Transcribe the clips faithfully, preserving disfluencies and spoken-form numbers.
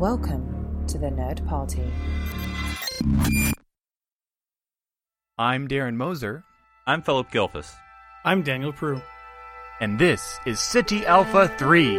Welcome to the Nerd Party. I'm Darren Moser. I'm Philip Gilfus. I'm Daniel Prue. And this is City Alpha three.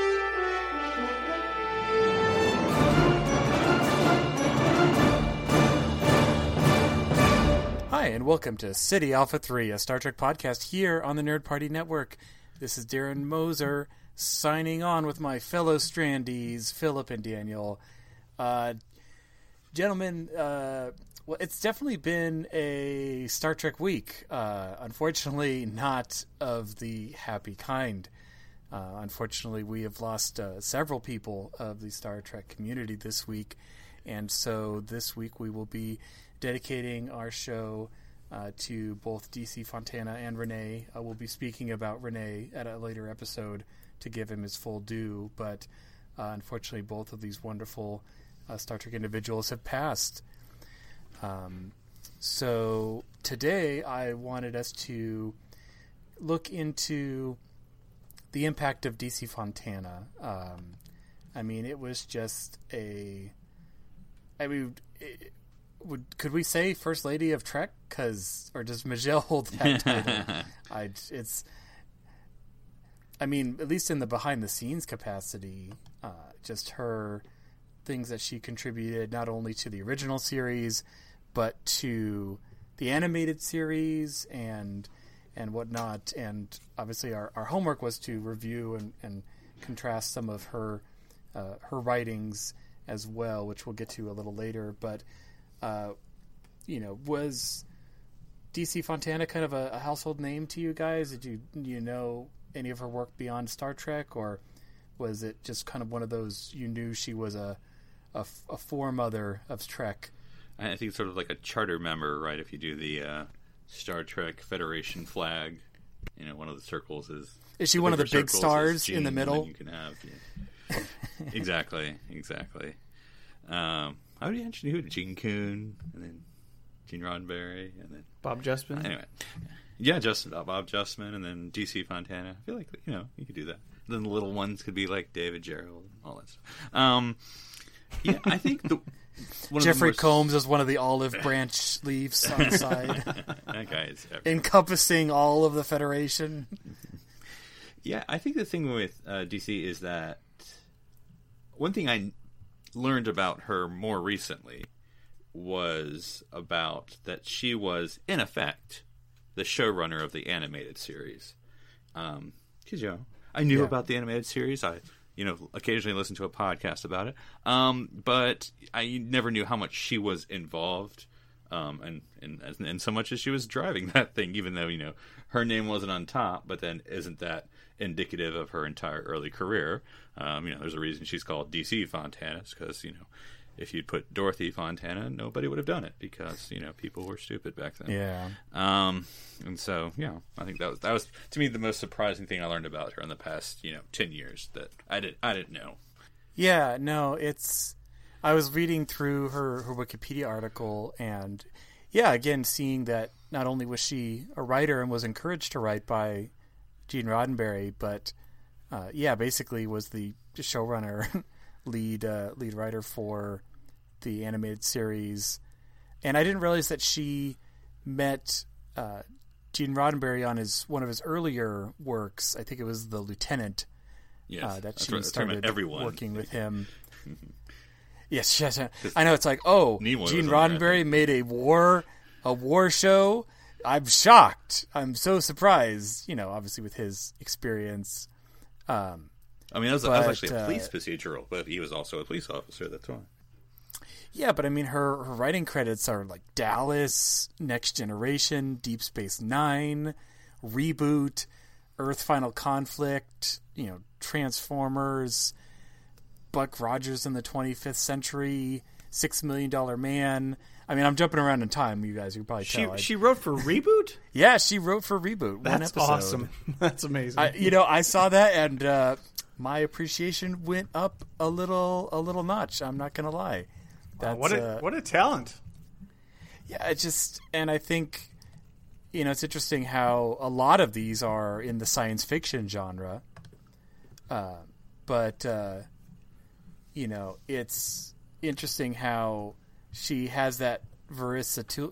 Hi, and welcome to City Alpha three, a Star Trek podcast here on the Nerd Party Network. This is Darren Moser signing on with my fellow Strandies, Philip and Daniel. Uh, gentlemen, uh, well, it's definitely been a Star Trek week. Uh, unfortunately, not of the happy kind. Uh, unfortunately, we have lost uh, several people of the Star Trek community this week. And so this week we will be dedicating our show uh, to both D C Fontana and Renee. Uh, we'll be speaking about Renee at a later episode to give him his full due. But uh, unfortunately, both of these wonderful uh, Star Trek individuals have passed. Um, so today I wanted us to look into the impact of D C Fontana. Um, I mean, it was just a... I mean, it, would could we say First Lady of Trek? Cause, or does Majel hold that title? I, it's... I mean, at least in the behind-the-scenes capacity, uh, just her things that she contributed not only to the original series, but to the animated series and and whatnot. And obviously, our, our homework was to review and, and contrast some of her uh, her writings as well, which we'll get to a little later. But uh, you know, was D C Fontana kind of a, a household name to you guys? Did you you know any of her work beyond Star Trek, or was it just kind of one of those you knew she was a a, a foremother of Trek? I think it's sort of like a charter member, right? If you do the uh, Star Trek Federation flag, you know, one of the circles is... Is she one of the big stars in the middle? You can have, yeah. exactly, exactly. Um, how did you actually do it? Gene Kuhn, and then Gene Roddenberry, and then... Bob Justman. Anyway. Yeah, just uh, Bob Justman, and then D C Fontana. I feel like, you know, you could do that. Then the little ones could be like David Gerrold and all that stuff. Um, yeah, I think the... One Jeffrey most... Combs is one of the olive branch leaves on the side. That guy is everywhere. Encompassing all of the Federation. Yeah, I think the thing with uh, D C is that one thing I learned about her more recently was about that she was, in effect, the showrunner of the animated series. Um, because, you know, I knew yeah. about the animated series. I... You know, occasionally listen to a podcast about it. Um, but I never knew how much she was involved, um, and, and and so much as she was driving that thing, even though, you know, her name wasn't on top, but then isn't that indicative of her entire early career? Um, you know, there's a reason she's called D C Fontana, because, you know, if you'd put Dorothy Fontana, nobody would have done it because, you know, people were stupid back then. Yeah. Um, and so, yeah, I think that was, that was, to me, the most surprising thing I learned about her in the past, you know, ten years that I, did, I didn't know. Yeah, no, it's... I was reading through her, her Wikipedia article, and, yeah, again, seeing that not only was she a writer and was encouraged to write by Gene Roddenberry, but, uh, yeah, basically was the showrunner... lead uh, lead writer for the animated series. And I didn't realize that she met uh, Gene Roddenberry on his one of his earlier works. I think it was The Lieutenant. Yes, uh, that she right, started everyone. working with him. yes, yes. I know, it's like, oh, Nimoy Gene Roddenberry made a war a war show? I'm shocked. I'm so surprised, you know, obviously with his experience. Um I mean, that was, but, that was actually a police uh, procedural, but he was also a police officer, that's why. Yeah, but I mean, her, her writing credits are like Dallas, Next Generation, Deep Space Nine, Reboot, Earth Final Conflict, you know, Transformers, Buck Rogers in the twenty-fifth Century, Six Million Dollar Man. I mean, I'm jumping around in time, you guys. You can probably she, tell. She wrote for Reboot? Yeah, she wrote for Reboot. That's one episode. awesome. That's amazing. I, you know, I saw that, and uh, my appreciation went up a little, a little notch. I'm not gonna lie. Wow, That's, what a uh, what a talent! Yeah, it just, and I think, you know, it's interesting how a lot of these are in the science fiction genre. Uh, but uh, you know, it's interesting how she has that versatility,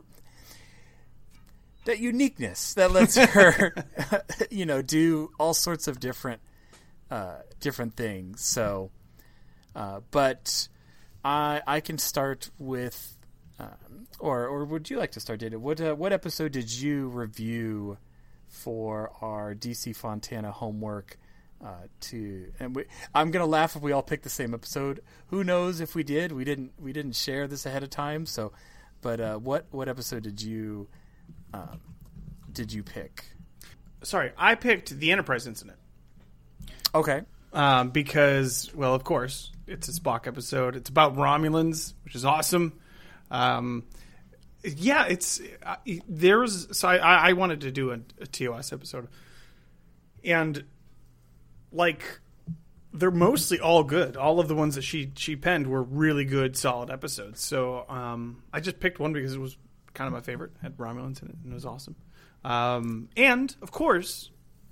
that uniqueness that lets her, you know, do all sorts of different, uh, different things. So, uh, but I I can start with, um, or or would you like to start, Data? What uh, what episode did you review for our D C Fontana homework? Uh, to and we, I'm gonna laugh if we all pick the same episode. Who knows if we did? We didn't. We didn't share this ahead of time. So, but uh, what what episode did you um, did you pick? Sorry, I picked the Enterprise incident. Okay. Um, because, well, of course, it's a Spock episode. It's about Romulans, which is awesome. Um, yeah, it's uh, there's so I, I wanted to do a, a T O S episode, and like they're mostly all good. All of the ones that she she penned were really good, solid episodes. So um, I just picked one because it was kind of my favorite. It had Romulans in it, and it was awesome. Um, and of course,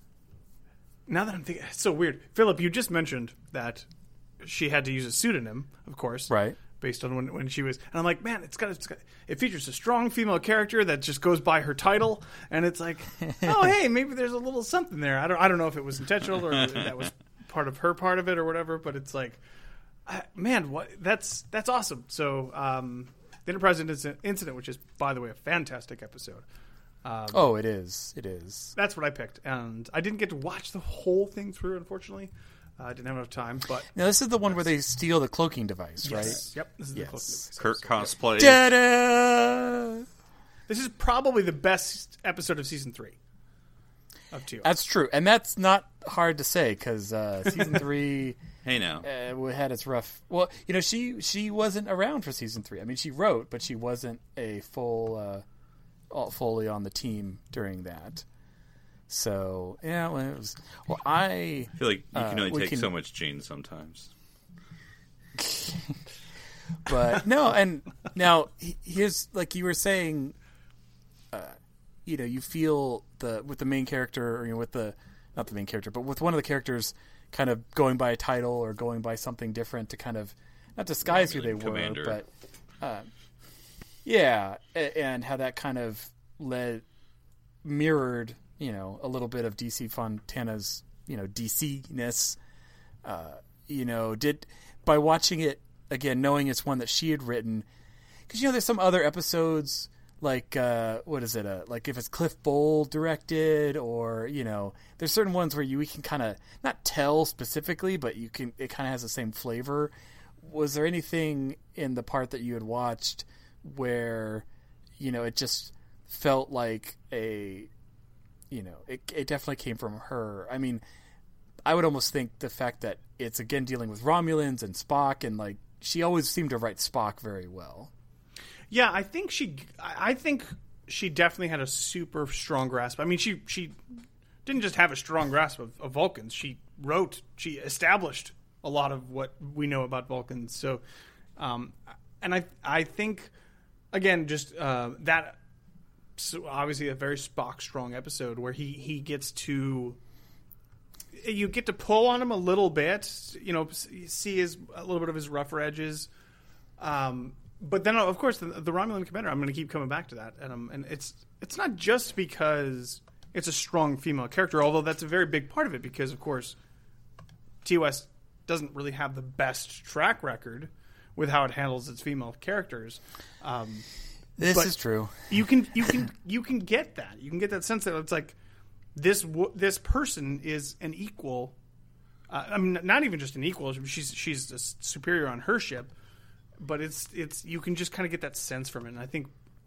now that I'm thinking, it's so weird. Philip, you just mentioned that she had to use a pseudonym, of course, Right. based on when when she was. And I'm like, man, it's got it's got it features a strong female character that just goes by her title, and it's like, oh hey, maybe there's a little something there. I don't I don't know if it was intentional or that was part of her part of it or whatever, but it's like, I, man, what that's that's awesome. So um, the Enterprise incident, incident, which is by the way a fantastic episode. Um, Oh, it is. It is. That's what I picked, and I didn't get to watch the whole thing through, unfortunately. Uh, I didn't have enough time, but Now this is the one where they steal the cloaking device, right? yes. Yep, this is Yes. the close Kirk cosplay. Ta-da! This is probably the best episode of season three of T O S. That's true, and that's not hard to say because uh, season three Hey now. uh, had its rough. Well, you know, she she wasn't around for season three. I mean, she wrote, but she wasn't a full, uh, all, fully on the team during that. So yeah, well, it was. Well, I I feel like you can uh, only we take can- so much Gene sometimes. but no, and now he- here's like you were saying, uh, you know, you feel the with the main character, or you know, with the not the main character, but with one of the characters, kind of going by a title or going by something different to kind of not disguise who they Romulan commander. were, but uh, yeah, a- and how that kind of led mirrored, you know, a little bit of D C Fontana's, you know, D C-ness. Uh, you know, did by watching it again, knowing it's one that she had written, because you know, there's some other episodes like uh, what is it? Uh, like if it's Cliff Bowl directed, or you know, there's certain ones where you we can kind of not tell specifically, but you can. It kind of has the same flavor. Was there anything in the part that you had watched where, you know, it just felt like a, you know, it it definitely came from her. I mean, I would almost think the fact that it's again dealing with Romulans and Spock, and like she always seemed to write Spock very well. Yeah, I think she. I think she definitely had a super strong grasp. I mean, she she didn't just have a strong grasp of, of Vulcans. She wrote, she established a lot of what we know about Vulcans. So, um, and I I think again, just uh, that. So obviously, a very Spock strong episode where he he gets to. You get to pull on him a little bit, you know, see his a little bit of his rougher edges. Um, But then, of course, the, the Romulan commander. I'm going to keep coming back to that, and, um, and it's it's not just because it's a strong female character, although that's a very big part of it. Because, of course, T O S doesn't really have the best track record with how it handles its female characters. Um, This but is true. You can you can you can get that. You can get that sense that it's like this w- this person is an equal. Uh, I mean, not even just an equal. She's she's a superior on her ship. But it's it's you can just kind of get that sense from it, and I think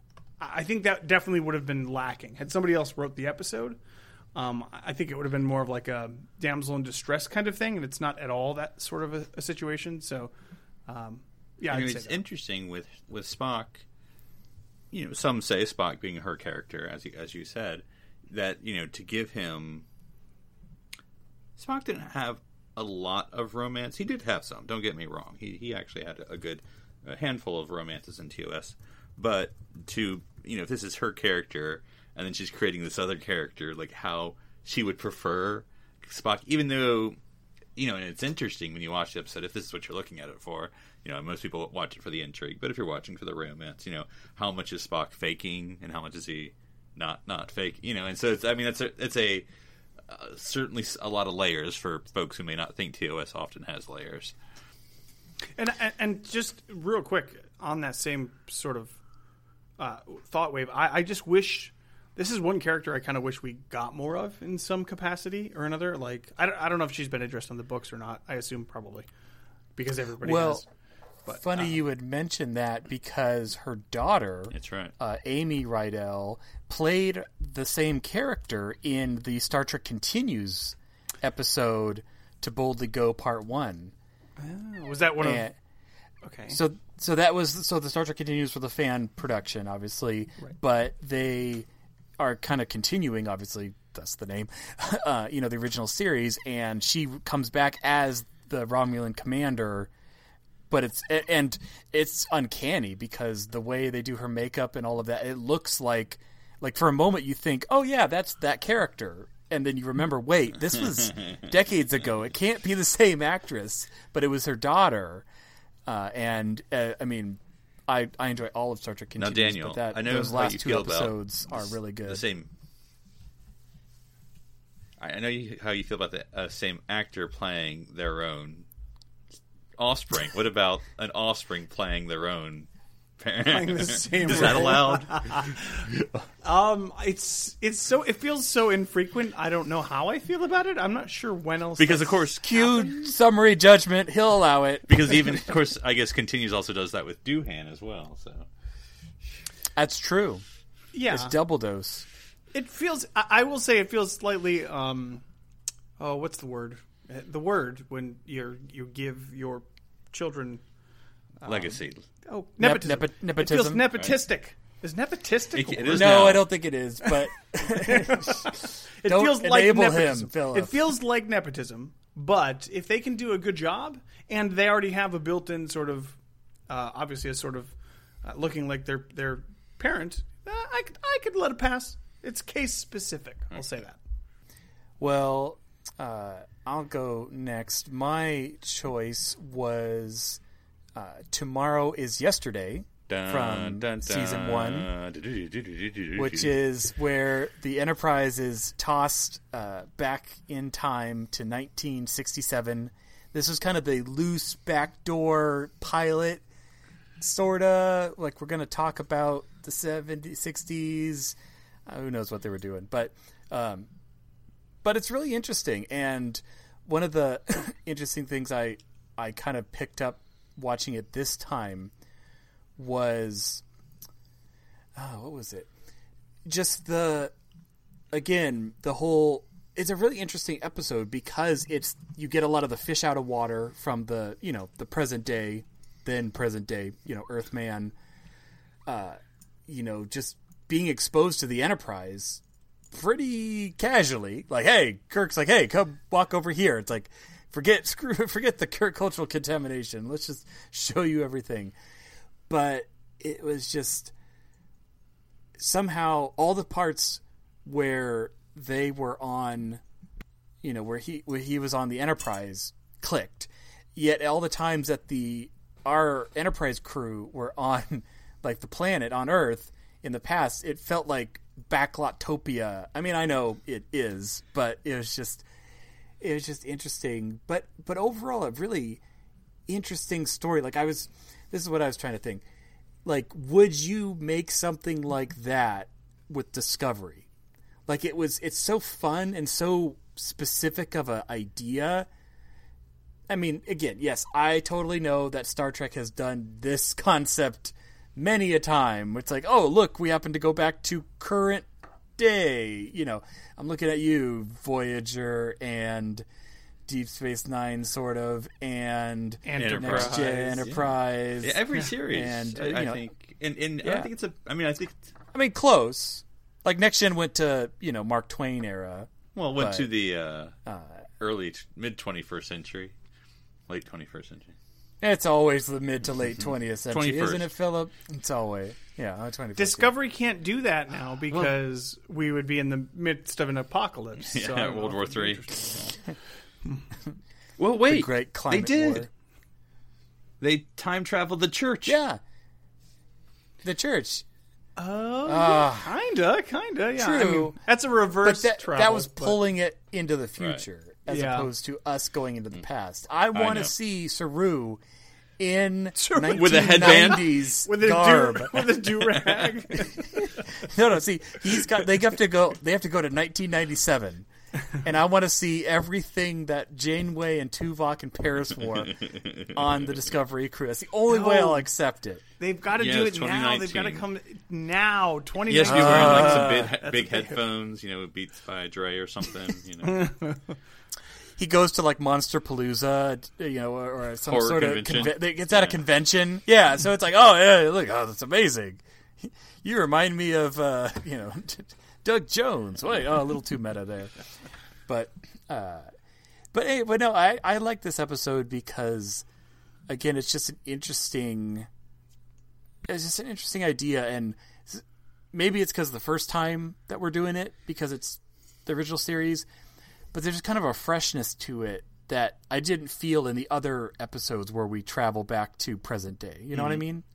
I think that definitely would have been lacking had somebody else wrote the episode. Um, I think it would have been more of like a damsel in distress kind of thing, and it's not at all that sort of a, a situation. So, um, yeah, I mean, I'd say it's that. interesting with, with Spock. You know, some say Spock being her character, as you, as you said, that you know to give him. Spock didn't have a lot of romance. He did have some. Don't get me wrong. He he actually had a good. A handful of romances in T O S, but to you know, if this is her character, and then she's creating this other character, like how she would prefer Spock, even though you know, and it's interesting when you watch the episode, if this is what you're looking at it for. You know, most people watch it for the intrigue, but if you're watching for the romance, you know, how much is Spock faking and how much is he not not fake? You know, and so it's, I mean, it's a, it's a uh, certainly a lot of layers for folks who may not think T O S often has layers. And and just real quick on that same sort of uh, thought wave, I, I just wish this is one character I kind of wish we got more of in some capacity or another. Like I don't, I don't know if she's been addressed on the books or not. I assume probably because everybody well, has. But, funny uh, you would mention that because her daughter, That's right. uh, Amy Rydell, played the same character in the Star Trek Continues episode To Boldly Go Part One. Oh, was that one And- of? Okay. So, so that was so the Star Trek Continues was a fan production, obviously, Right. but they are kind of continuing, obviously, that's the name, uh, you know, the original series, and she comes back as the Romulan commander. But it's and it's uncanny because the way they do her makeup and all of that, it looks like like for a moment you think, oh yeah, that's that character, and then you remember, wait, this was decades ago. It can't be the same actress, but it was her daughter. Uh, and uh, I mean, I I enjoy all of Star Trek Continues, Now, Daniel, but that, I know those how last you two feel about episodes are really good. The same. I know you, how you feel about the uh, same actor playing their own offspring. What about an offspring playing their own parent? Playing the same Is that role? allowed? Um, it's it's so it feels so infrequent. I don't know how I feel about it. I'm not sure when else. Because of that's course, Cue summary judgment. He'll allow it. because even of course, I guess Continues also does that with Doohan as well. So That's true. yeah, It's double dose. it feels. I, I will say it feels slightly. Um, oh, what's the word? Uh, The word when you you give your children. legacy. Oh, Nep- nepotism. nepo- It feels nepotism. nepotistic. Is nepotistic? It- a it word? is No, now. I don't think it is, but It Don't feels like enable him, nepotism. Philip. It feels like nepotism, but if they can do a good job and they already have a built-in sort of, uh, obviously a sort of uh, looking like their their parent, uh, I could I could let it pass. It's case specific. I'll say that. well, uh, I'll go next. My choice was uh, Tomorrow is Yesterday from season one, which is where the Enterprise is tossed uh, back in time to nineteen sixty-seven. This was kind of the loose backdoor pilot, sort of like we're going to talk about the seventies, sixties. Uh, who knows what they were doing, but um, but it's really interesting. And one of the interesting things I I kind of picked up watching it this time was, oh, what was it? Just the, again, the whole, it's a really interesting episode because it's, you get a lot of the fish out of water from the, you know, the present day, then present day, you know, Earthman, uh, you know, just being exposed to the Enterprise pretty casually. Like, hey, Kirk's like, hey, come walk over here. It's like, forget, screw, forget the Kirk cultural contamination. Let's just show you everything. But it was just somehow all the parts where they were on, you know, where he where he was on the Enterprise clicked. Yet all the times that the our Enterprise crew were on like the planet on Earth in the past, it felt like Backlotopia. I mean, I know it is, but it was just it was just interesting. But but overall, a really interesting story. Like I was. This is what I was trying to think. Like, would you make something like that with Discovery? Like, it was, it's so fun and so specific of an idea. I mean, again, yes, I totally know that Star Trek has done this concept many a time. It's like, oh, look, we happen to go back to current day. You know, I'm looking at you, Voyager and Deep Space Nine, sort of, and Enterprise. Next Gen Enterprise. Yeah, every series, And, I, uh, you I know, think, and, and I yeah. think it's a. I mean, I think. I mean, close. Like, Next Gen went to, you know, Mark Twain era. Well, it went But, to the uh, uh, early mid twenty-first century, late twenty-first century. It's always the mid to late twentieth century, twenty-first. isn't it, Philip? It's always, yeah, twenty-first. Discovery can't do that now because we would be in the midst of an apocalypse. Yeah, so I don't World know War if it'd be Three. interesting. Well, wait. the great climate they did. war. They time traveled the church. Yeah. The church. Oh, Uh, kinda, kinda. Yeah, I true. mean, that's a But reverse that, travel. that was but- pulling it into the future as Yeah. opposed to us going into the past. I want know. to see Saru in Saru- With a headband? nineteen nineties with a garb. do with a do rag. No, no. See, he's got. They have to go. They have to go to nineteen ninety-seven, and I want to see everything that Janeway and Tuvok and Paris wore on the Discovery crew. That's the only way No. I'll accept it. They've got to Yeah, do it's it now. They've got to twenty nineteen. come now. Twenty. Yes, be wearing like some big, That's big a big- headphones, you know, with Beats by Dre or something. You know, He goes to like Monster Palooza, you know, or, or some Horror sort convention. of conve- it's at a convention. Yeah, so it's like, oh yeah, look, oh, that's amazing. You remind me of uh, you know Doug Jones. Wait, oh, a little too meta there, but uh, but hey, but no, I I like this episode because again, it's just an interesting, it's just an interesting idea, and maybe it's because the first time that we're doing it because it's the original series. But there's kind of a freshness to it that I didn't feel in the other episodes where we travel back to present day. You know mm-hmm. what I mean?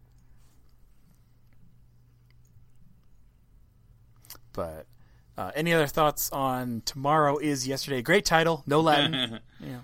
But uh, any other thoughts on Tomorrow is Yesterday? Great title, no Latin. Yeah.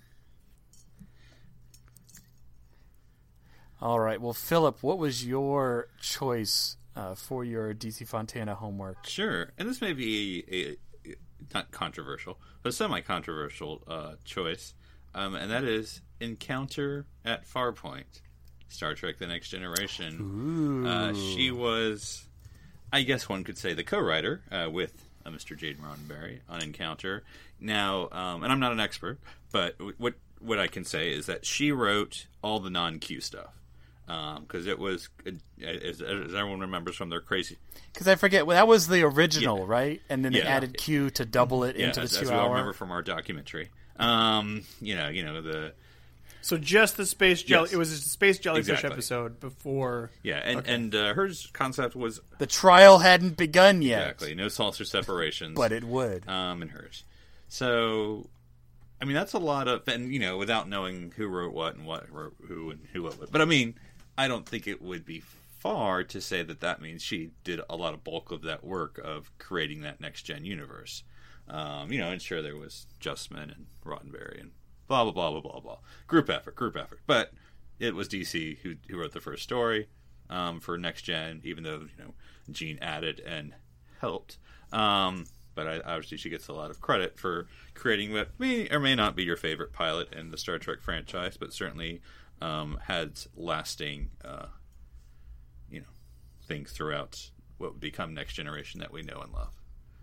All right. Well, Philip, what was your choice uh, for your D C Fontana homework? Sure. And this may be a, a not controversial, but a semi-controversial uh, choice, um, and that is Encounter at Farpoint, Star Trek: The Next Generation. Uh, she was, I guess one could say, the co-writer uh, with uh, Mister Jade Roddenberry on Encounter. Now, um, and I'm not an expert, but what what I can say is that she wrote all the non-Q stuff. Because um, it was, as, as everyone remembers from their crazy... Because I forget, well, that was the original, yeah. right? And then they yeah. added Q to double it yeah, into as, the two two-hour. As we all remember from our documentary. Um, you know, you know the... So just the space jelly... Yes. It was a space jellyfish exactly. episode before... Yeah, and, okay. and uh, her concept was... The trial hadn't begun yet. Exactly, no salts or separations. But it would. Um, in hers. So... I mean, that's a lot of... And, you know, without knowing who wrote what and what wrote who and who what. But, I mean... I don't think it would be far to say that that means she did a lot of bulk of that work of creating that next-gen universe. Um, you know, and sure, there was Justman and Roddenberry and blah, blah, blah, blah, blah, blah. Group effort, group effort. But it was D C who, who wrote the first story um, for next-gen, even though, you know, Gene added and helped. Um, but I, obviously she gets a lot of credit for creating what may or may not be your favorite pilot in the Star Trek franchise, but certainly... Um, had lasting, uh, you know, things throughout what would become Next Generation that we know and love.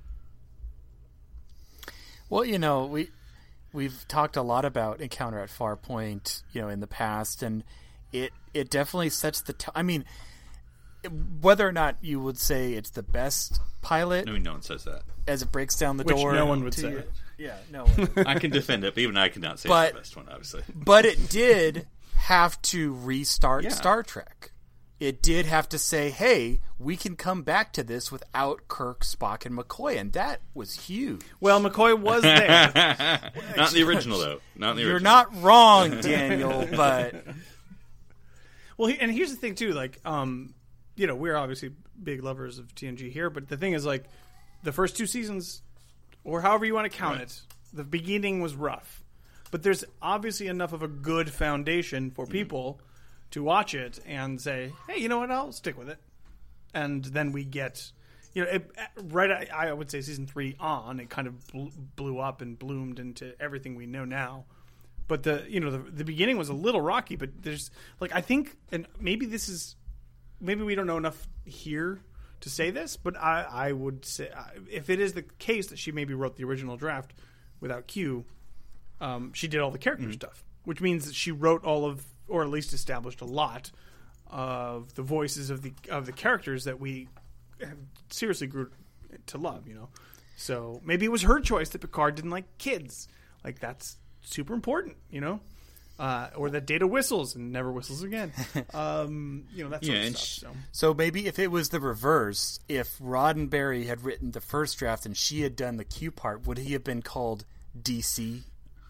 Well, you know, we we've talked a lot about Encounter at Farpoint, you know, in the past, and it it definitely sets the. T- I mean, whether or not you would say it's the best pilot, I mean, no one says that. As it breaks down the Which door, no one would say. You, yeah, no one. I can defend it, but even I cannot say but, it's the best one, obviously. But it did have to restart yeah. Star Trek. It did have to say, hey, we can come back to this without Kirk, Spock, and McCoy, and that was huge. Well, McCoy was there. Not in the original, though. Not in the You're original. not wrong, Daniel, but... Well, he, and here's the thing, too. Like, um, you know, we're obviously big lovers of T N G here, but the thing is, like, the first two seasons, or however you want to count right. it, the beginning was rough. But there's obviously enough of a good foundation for people mm-hmm. to watch it and say, hey, you know what, I'll stick with it. And then we get, you know, it, right, I, I would say season three on, it kind of blew, blew up and bloomed into everything we know now. But the, you know, the, the beginning was a little rocky, but there's, like, I think, and maybe this is, maybe we don't know enough here to say this, but I, I would say, if it is the case that she maybe wrote the original draft without Q, Um, she did all the character mm-hmm. stuff, which means that she wrote all of, or at least established a lot of the voices of the of the characters that we seriously grew to love. You know, so maybe it was her choice that Picard didn't like kids. Like that's super important. You know, uh, or that Data whistles and never whistles again. Um, you know, that sort yeah, of stuff. She, so. so maybe if it was the reverse, if Roddenberry had written the first draft and she had done the Q part, would he have been called D C?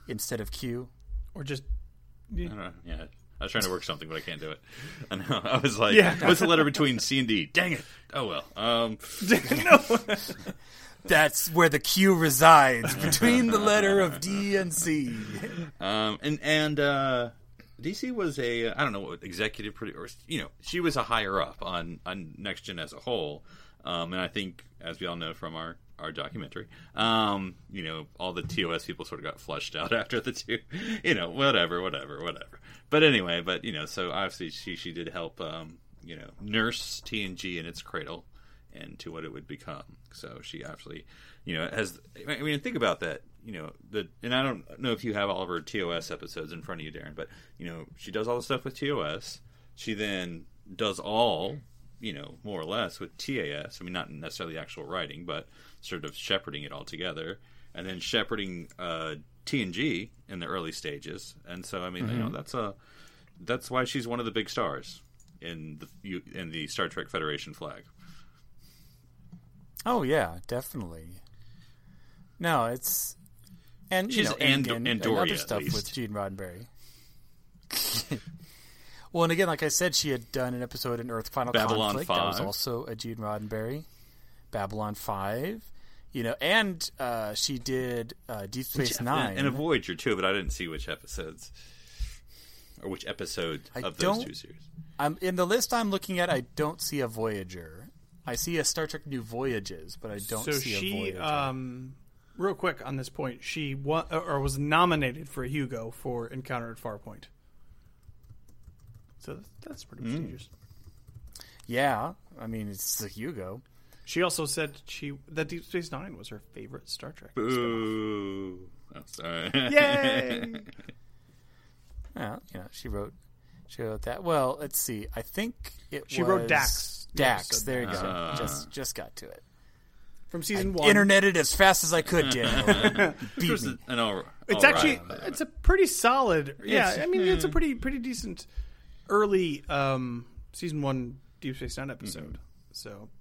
instead of Q. Or just I don't know. Yeah, I was trying to work something, but I can't do it. I know. I was like, Yeah. what's the letter between C and D? Dang it! Oh well. Um, no. That's where the Q resides, between the letter of D and C. um, and and uh, D C was a I don't know what executive producer. You know, she was a higher up on on Next Gen as a whole. Um, and I think, as we all know from our, our documentary, um, you know, all the T O S people sort of got flushed out after the two, you know, whatever, whatever, whatever. But anyway, but, you know, so obviously she, she did help, um, you know, nurse T N G in its cradle and to what it would become. So she actually, you know, has, I mean, think about that, you know, the, and I don't know if you have all of her T O S episodes in front of you, Darren, but, you know, she does all the stuff with T O S. She then does all, you know, more or less with T A S. I mean, not necessarily actual writing, but sort of shepherding it all together. And then shepherding uh, T N G in the early stages. And so, I mean, mm-hmm. you know, that's a that's why she's one of the big stars in the in the Star Trek Federation flag. Oh yeah, definitely. No, it's and you she's know, and, and, and, and Dory, other stuff least. with Gene Roddenberry. Well, and again, like I said, she had done an episode in Earth Final Babylon Conflict. five. That was also a Gene Roddenberry. Babylon five. You know, and uh, she did uh, Deep Space which, Nine. And a Voyager, too, but I didn't see which episodes. Or which episode I of don't, those two series. I'm, in the list I'm looking at, I don't see a Voyager. I see a Star Trek New Voyages, but I don't so see she, a Voyager. Um, real quick on this point, she won, or was nominated for a Hugo for Encounter at Farpoint. So that's pretty prestigious. Mm. Yeah, I mean, it's a Hugo. She also said she that Deep Space Nine was her favorite Star Trek. Boo! Oh, sorry. Yay! Yeah, you know, she wrote, she wrote that. Well, let's see. I think it she was wrote Dax. Dax. Yes, there you go. Uh, just, just got to it. From season I one. Interneted as fast as I could, Daniel. Beat It me. an all, It's all actually right. it's a pretty solid. Yeah, It's- I mean it's a pretty pretty decent early um, season one Deep Space Nine episode. Mm-hmm. So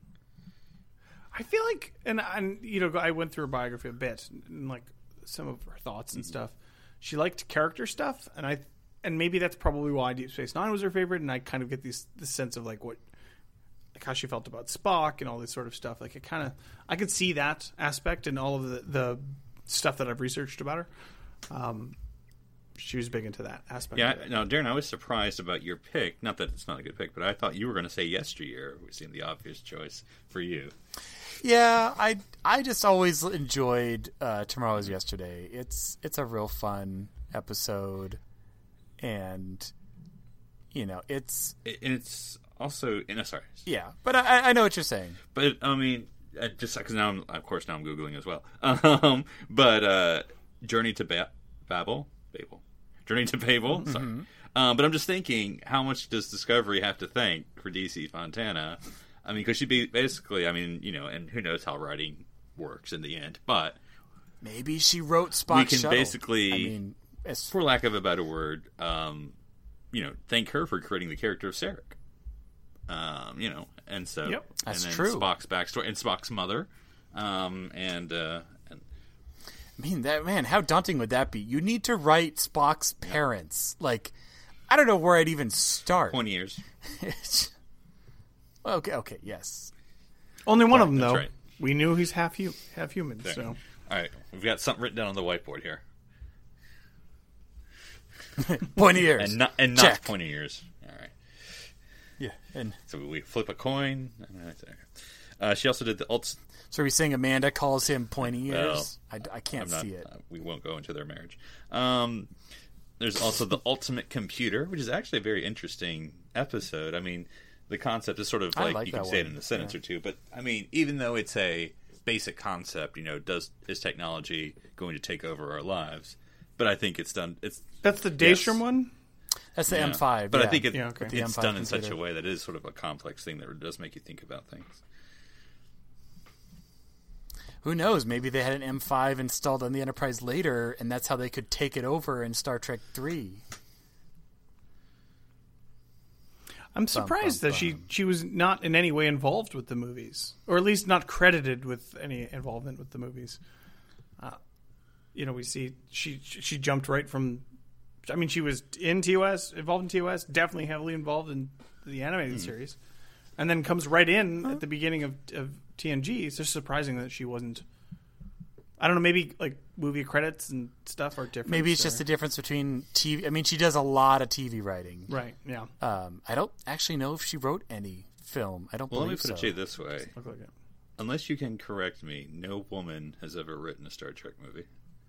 I feel like, and and you know, I went through her biography a bit and like some of her thoughts and Mm-hmm. stuff. She liked character stuff, and I and maybe that's probably why Deep Space Nine was her favorite. And I kind of get this this sense of like what. Like how she felt about Spock and all this sort of stuff. Like it kind of, I could see that aspect in all of the, the stuff that I've researched about her. Um, she was big into that aspect. Yeah, of it. now, Darren, I was surprised about your pick. Not that it's not a good pick, but I thought you were going to say Yesteryear, which seemed the obvious choice for you. Yeah, I I just always enjoyed uh, Tomorrow's Yesterday. It's it's a real fun episode, and you know it's It, and it's also, no, sorry, yeah. But I I know what you're saying. but I mean, uh, just because now, I'm, of course, now I'm googling as well. Um, but uh, Journey to ba- Babel, Babel, Journey to Babel. Mm-hmm. Sorry, um, but I'm just thinking, how much does Discovery have to thank for D C Fontana? I mean, because she'd be basically, I mean, you know, and who knows how writing works in the end, but Maybe she wrote Spock's we can shuttle. basically, I mean, as for lack of a better word, um, you know, thank her for creating the character of Sarek. Um, you know, and so Yep. That's and then true. Spock's backstory and Spock's mother, um, and, uh, and I mean, that man, how daunting would that be? You need to write Spock's parents. Like, I don't know where I'd even start. twenty years. okay, okay, yes. Only one of them That's though. right. We knew he's half hu- half human. There. So All right, we've got something written down on the whiteboard here, Pointy ears. and not and not Check. pointy ears. All right, Yeah, and so we flip a coin. Uh, she also did the ult. so are we saying Amanda calls him pointy Well, ears? I, I can't I'm not, see it. uh, we won't go into their marriage. Um, there's also the Ultimate Computer, which is actually a very interesting episode. I mean, the concept is sort of I like, like you can that say it one. in a sentence Yeah. or two, but I mean, even though it's a basic concept, you know, does is technology going to take over our lives? But I think it's done. It's that's the Yes. Daystrom one. That's the yeah. M five. But yeah. I think it, Yeah, okay. The it's M five done in such a computer. way that it is sort of a complex thing that does make you think about things. Who knows? Maybe they had an M five installed on the Enterprise later, and that's how they could take it over in Star Trek three. I'm surprised bum, that she she was not in any way involved with the movies, or at least not credited with any involvement with the movies. Uh, you know, we see she she jumped right from. I mean, she was in T O S, involved in T O S, definitely heavily involved in the animated mm. series, and then comes right in at the beginning of, of T N G. It's just surprising that she wasn't. I don't know. Maybe like movie credits and stuff are different. Maybe it's or... just the difference between T V. I mean, she does a lot of T V writing, right? Yeah. Um, I don't actually know if she wrote any film. I don't. Well, let me believe put so. it to you this way: Look like it. unless you can correct me, no woman has ever written a Star Trek movie.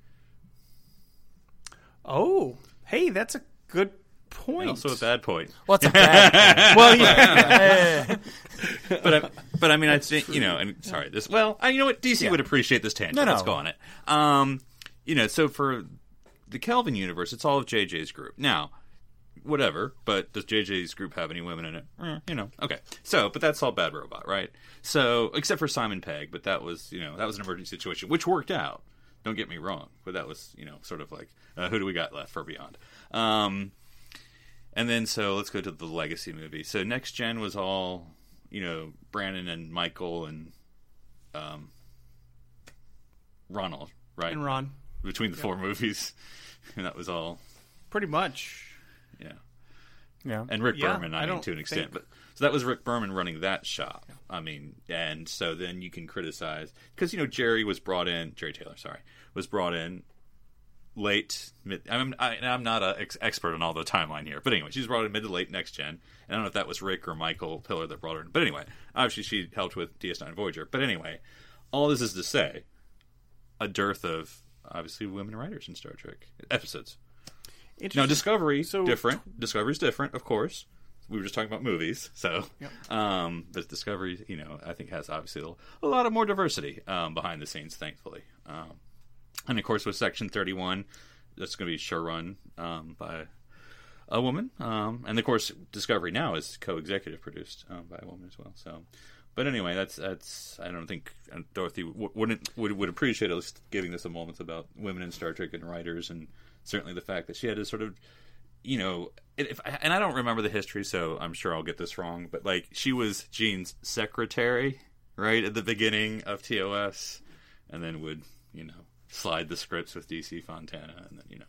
Oh, hey, that's a good point. And also a bad point. What's a bad point? Well, yeah. but I, but I mean, I think you know, and sorry, this. Well, I, you know what, D C yeah. would appreciate this tangent. No, no. Let's go on it. Um, you know, so for the Kelvin universe, it's all of J J's group now. Whatever, but does J J's group have any women in it? Eh, you know, okay. So, but that's all Bad Robot, right? So, except for Simon Pegg, but that was, you know, that was an emergency situation, which worked out. Don't get me wrong, but that was, you know, sort of like, uh, who do we got left for Beyond? Um, and then, so let's go to the Legacy movie. So, Next Gen was all, you know, Brandon and Michael and um, Ronald, right? And Ron. Between the yep. four movies. And that was all. Pretty much. Yeah. Yeah. And Rick yeah, Berman, I, I mean, to an extent. think... But so that was Rick Berman running that shop. Yeah. I mean, and so then you can criticize. Because, you know, Jerry was brought in. Jerry Taylor, sorry. Was brought in late. Mid, I'm, I, I'm not an ex- expert on all the timeline here. But anyway, she was brought in mid to late Next Gen. And I don't know if that was Rick or Michael Piller that brought her in. But anyway, obviously she helped with D S nine Voyager. But anyway, all this is to say, a dearth of, obviously, women writers in Star Trek episodes. Now, Discovery, so, different. Discovery's different, of course. We were just talking about movies, so. Yep. Um, but Discovery, you know, I think has obviously a, a lot of more diversity um, behind the scenes, thankfully. Um, and, of course, with Section thirty-one, that's going to be sure-run um, by a woman. Um, and, of course, Discovery now is co-executive produced um, by a woman as well. So, but anyway, that's that's. I don't think Dorothy w- wouldn't would would appreciate at least giving this a moment about women in Star Trek and writers, and certainly the fact that she had to sort of, you know, if, and I don't remember the history, so I'm sure I'll get this wrong, but like she was Gene's secretary, right, at the beginning of T O S, and then would, you know, slide the scripts with D C Fontana, and then, you know,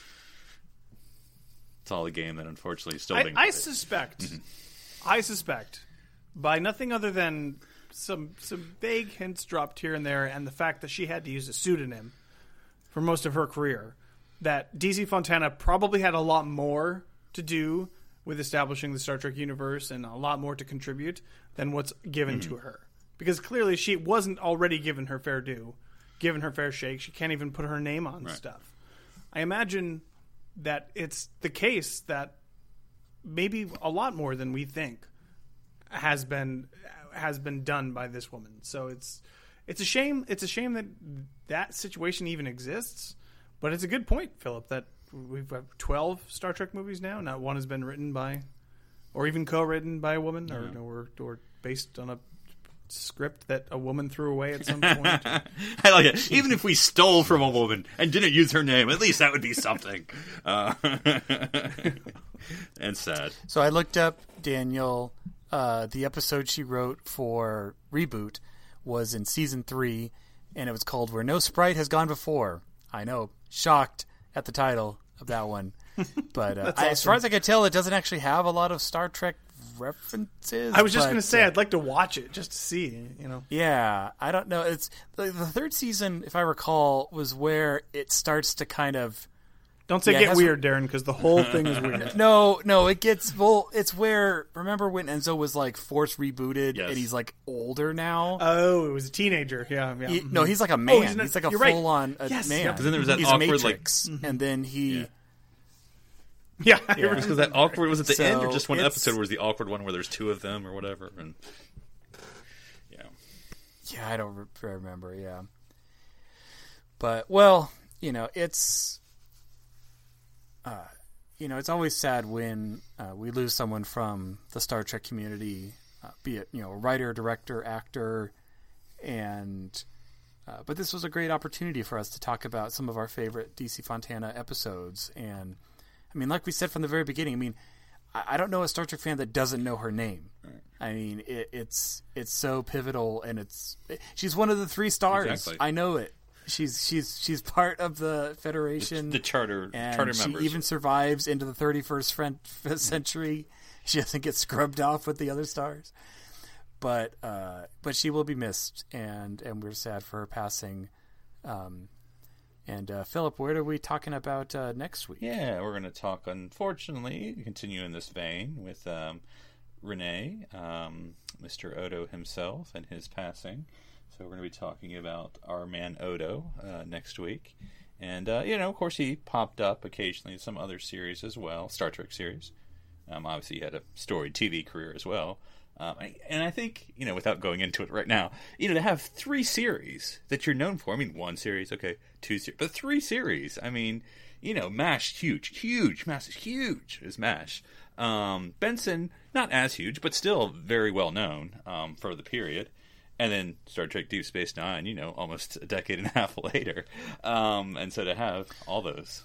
it's all a game that unfortunately is still being I, I played. suspect, Mm-hmm. I suspect, by nothing other than some some vague hints dropped here and there, and the fact that she had to use a pseudonym for most of her career, that D C Fontana probably had a lot more to do with establishing the Star Trek universe and a lot more to contribute than what's given mm-hmm. to her. Because clearly she wasn't already given her fair due, given her fair shake. She can't even put her name on right. stuff. I imagine that it's the case that maybe a lot more than we think has been has been done by this woman. So it's it's a shame. It's a shame that that situation even exists. But it's a good point, Philip, that we've got twelve Star Trek movies now. Not one has been written by, or even co-written by a woman, or, yeah. or, or based on a script that a woman threw away at some point. I like it. Even if we stole from a woman and didn't use her name, at least that would be something. Uh, and sad. So I looked up, Daniel, uh, the episode she wrote for Reboot was in season three, and it was called Where No Sprite Has Gone Before. I know, shocked at the title of that one. But uh, awesome. I, as far as I can tell, it doesn't actually have a lot of Star Trek references. I was just but, going to say, uh, I'd like to watch it just to see, you know. Yeah, I don't know. It's the, the third season, if I recall, was where it starts to kind of... Don't say yeah, get has, weird, Darren, because the whole thing is weird. No, no, it gets... Well, it's where... Remember when Enzo was, like, force rebooted, yes. and he's, like, older now? Oh, it was a teenager, yeah. yeah. He, Mm-hmm. No, he's like a man. Oh, he's, he's, not, he's like a full-on right. yes. man. Yeah, because then there was that he's awkward, Matrix, like... and then he... Yeah. Yeah, yeah. Because that awkward was at the so end, or just one it's... episode was the awkward one where there's two of them or whatever, and yeah, yeah, I don't re- remember. Yeah, but well, you know, it's uh, you know, it's always sad when uh, we lose someone from the Star Trek community, uh, be it you know, writer, director, actor, and. Uh, but this was a great opportunity for us to talk about some of our favorite D C Fontana episodes. And, I mean, like we said from the very beginning, I mean, I, I don't know a Star Trek fan that doesn't know her name. Right. I mean, it, it's it's so pivotal, and it's it, she's one of the three stars. Exactly. I know it. She's she's she's part of the Federation, the, the charter and charter she members. even survives into the thirty-first century. She doesn't get scrubbed off with the other stars, but uh, but she will be missed, and, and we're sad for her passing. Um, and uh, Philip, what are we talking about uh, next week? Yeah, we're going to talk. Unfortunately, continue in this vein with um, Renee, um, Mister Odo himself, and his passing. So we're going to be talking about our man Odo uh, next week. And, uh, you know, of course, he popped up occasionally in some other series as well, Star Trek series. Um, obviously, he had a storied T V career as well. Um, and I think, you know, without going into it right now, you know, to have three series that you're known for. I mean, one series, okay, two series, but three series. I mean, you know, MASH, huge, huge, massive, huge is MASH. Um, Benson, not as huge, but still very well known um, for the period. And then Star Trek Deep Space Nine, you know, almost a decade and a half later. Um, and so to have all those.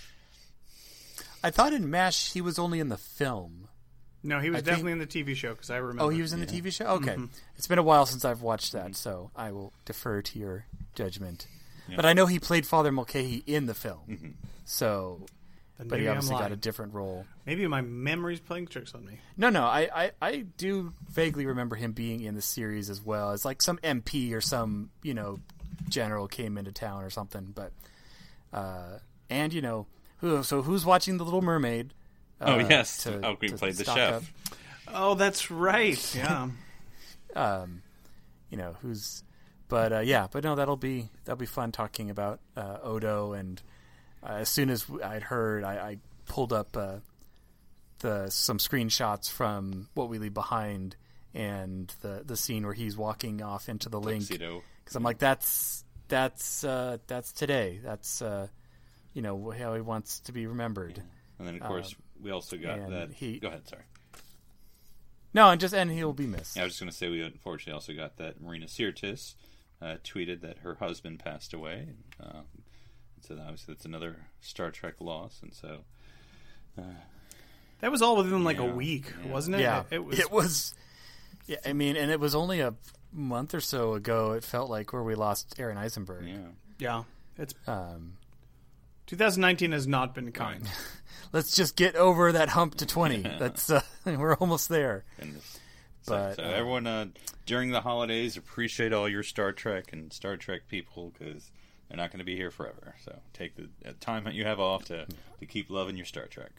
I thought in MASH he was only in the film. No, he was I definitely think... in the T V show, because I remember. Oh, he was in the yeah. T V show? Okay. Mm-hmm. It's been a while since I've watched that, so I will defer to your judgment. Yeah. But I know he played Father Mulcahy in the film. Mm-hmm. So, Then but he maybe I'm obviously got lying. a different role. Maybe my memory's playing tricks on me. No, no, I, I, I do vaguely remember him being in the series as well. It's like some M P or some, you know, general came into town or something. But, uh, and, you know, who, so who's watching The Little Mermaid? Uh, Oh, yes. to- Oh, we to played the stock chef. up. Oh, that's right. Yeah. um, you know, who's, but uh, yeah, but no, that'll be that'll be fun talking about uh, Odo. And uh, as soon as I'd heard, I, I pulled up uh, the some screenshots from What We Leave Behind and the the scene where he's walking off into the link, Tuxedo. because I'm like, that's that's uh, that's today. That's uh, you know how he wants to be remembered. And then, of course, we also got and that. he- Go ahead, sorry. No, and just and he'll be missed. Yeah, I was just going to say we unfortunately also got that Marina Sirtis uh, tweeted that her husband passed away. Um, so obviously that's another Star Trek loss. And so... Uh, That was all within like Yeah, a week, yeah. wasn't it? Yeah, It, it was. It was. Yeah, I mean, and it was only a month or so ago. It felt like where we lost Aaron Eisenberg. yeah. Yeah. It's Um, twenty nineteen has not been kind. let's just get over that hump to twenty. That's uh, we're almost there. And this, But, so, so uh, everyone, uh, during the holidays, appreciate all your Star Trek and Star Trek people, because they're not going to be here forever. So take the uh, time that you have off to, to keep loving your Star Trek.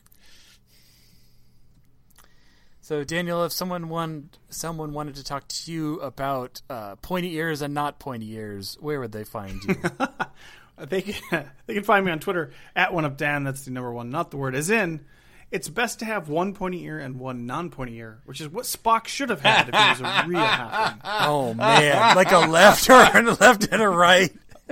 So, Daniel, if someone want, someone wanted to talk to you about uh, pointy ears and not pointy ears, where would they find you? They can, they can find me on Twitter at one of Dan. That's the number one, not the word. As in, it's best to have one pointy ear and one non-pointy ear, which is what Spock should have had if he was a real halfling. Oh man, like a left or a left and a right.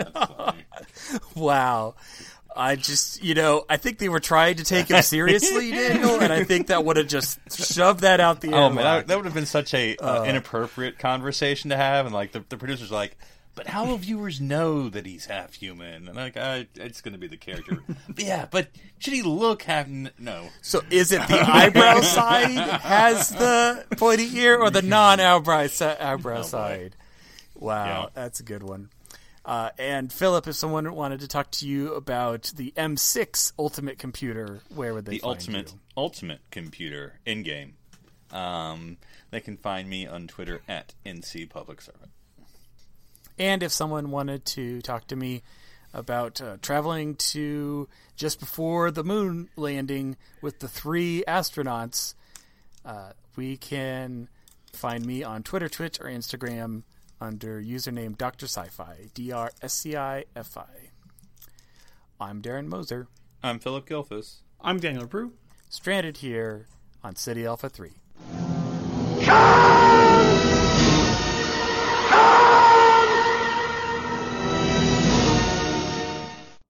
Wow. I just, you know, I think they were trying to take him seriously, Daniel, and I think that would have just shoved that out the air. Oh man, that, that would have been such a uh, inappropriate conversation to have, and like the, the producers were like, but how will viewers know that he's half human? And like, uh, it's going to be the character. Yeah, but should he look half? N- no. So is it the eyebrow side has the pointy ear, or the non-eyebrow si- eyebrow Oh, boy. side? Wow, Yeah. that's a good one. Uh, and Philip, if someone wanted to talk to you about the M six Ultimate Computer, where would they The find ultimate you? ultimate computer in game. Um, they can find me on Twitter at N C Public Servant. And if someone wanted to talk to me about uh, traveling to just before the moon landing with the three astronauts, uh, we can find me on Twitter, Twitch, or Instagram under username Doctor Sci-Fi, D R S C I F I. I'm Darren Moser, I'm Philip Gilfus. I'm Daniel Prue. stranded here on City Alpha three.